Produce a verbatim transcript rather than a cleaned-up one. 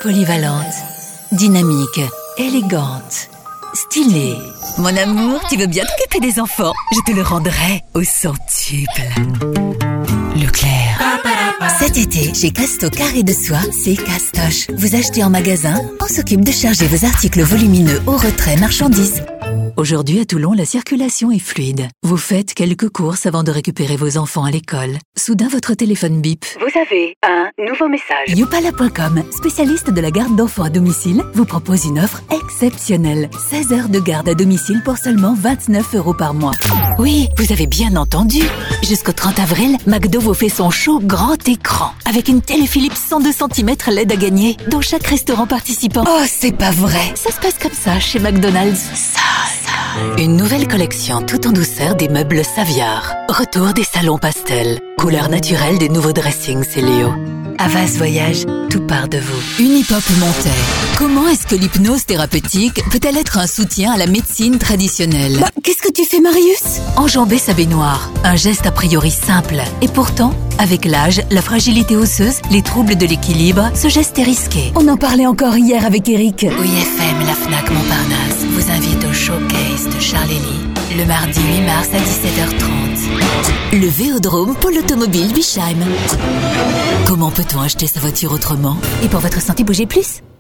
Polyvalente, dynamique, élégante, stylée. Mon amour, tu veux bien t'occuper des enfants? Je te le rendrai au centuple. Leclerc. Cet été, chez Casto Carré de Soie, c'est Castoche. Vous achetez en magasin, on s'occupe de charger vos articles volumineux au retrait marchandises. Aujourd'hui à Toulon, la circulation est fluide. Vous faites quelques courses avant de récupérer vos enfants à l'école. Soudain, votre téléphone bip. Vous avez un nouveau message. Youpala point com, spécialiste de la garde d'enfants à domicile, vous propose une offre exceptionnelle. seize heures de garde à domicile pour seulement vingt-neuf euros par mois. Oui, vous avez bien entendu. Jusqu'au trente avril, McDo vous fait son show grand écran. Avec une télé Philips cent deux centimètres L E D à gagner, dans chaque restaurant participant. Oh, c'est pas vrai. Ça se passe comme ça chez McDonald's. Ça, ça. Une nouvelle collection tout en douceur des meubles Saviar. Retour des salons pastels. Couleur naturelle des nouveaux dressings Célio. Avas Voyage, tout part de vous. Unipop Montaire. Comment est-ce que l'hypnose thérapeutique peut-elle être un soutien à la médecine traditionnelle? Bah, qu'est-ce que tu fais, Marius? Enjamber sa baignoire. Un geste a priori simple. Et pourtant, avec l'âge, la fragilité osseuse, les troubles de l'équilibre, ce geste est risqué. On en parlait encore hier avec Eric. Oui F M, la Fnac Montparnasse vous invite au showcase de Charlélie. Le mardi huit mars à dix-sept heures trente. Le Véodrome pour l'automobile Bichheim. Comment peut-on acheter sa voiture autrement? Et pour votre santé, bougez plus.